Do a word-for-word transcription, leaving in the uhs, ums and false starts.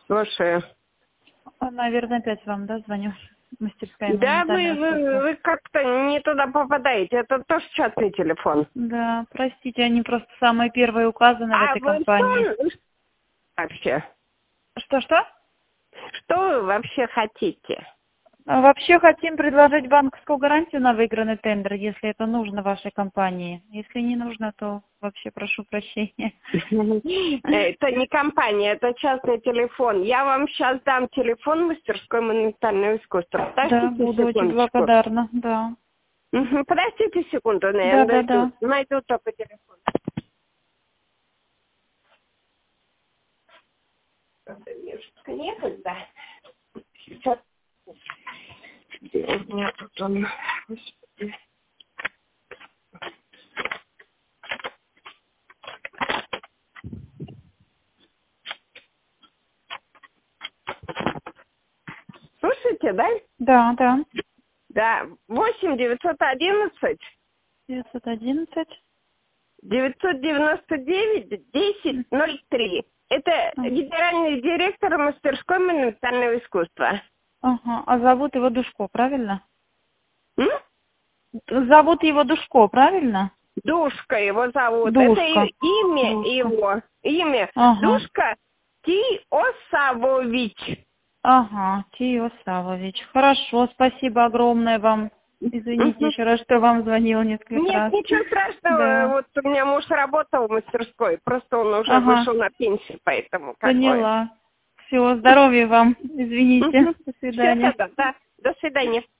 Слушаю. Наверное, опять вам, да, звоню? Мастерская Да, вы, монументального вы, искусства. вы как-то не туда попадаете. Это тоже частный телефон. Да, простите, они просто самые первые указаны в А этой вы компании. что вообще? Что-что? Что вы вообще хотите? А Вообще хотим предложить банковскую гарантию на выигранный тендер, если это нужно вашей компании. Если не нужно, то вообще прошу прощения. Это не компания, это частный телефон. Я вам сейчас дам телефон мастерской монументального искусства. Да, Подождите буду очень секундочку. благодарна, да. Мгм, Подождите секунду, Да, наверное, да, найду. да. Найду только телефон. Некогда. Сейчас. Где у меня тут он? Господи. Слушайте, да? Да, да. Да. восемь девятьсот одиннадцать девятьсот одиннадцать. девятьсот девяносто девять десять ноль три. Это М. генеральный директор мастерской монументального искусства. Ага, а зовут его Душко, правильно? М? Зовут его Душко, правильно? Душка его зовут. Это Душка. и- имя Душка. его. Имя. Ага. Душка Тиосавович. Ага, Тио Савович. Хорошо, спасибо огромное вам. Извините Мгм. еще раз, что вам звонила несколько Нет, раз. ничего страшного. Да. Вот у меня муж работал в мастерской. Просто он уже Ага, вышел на пенсию, поэтому как бы... поняла. Всего здоровья вам. Извините. Мгм. До Все, свидания. да, да, да. До свидания.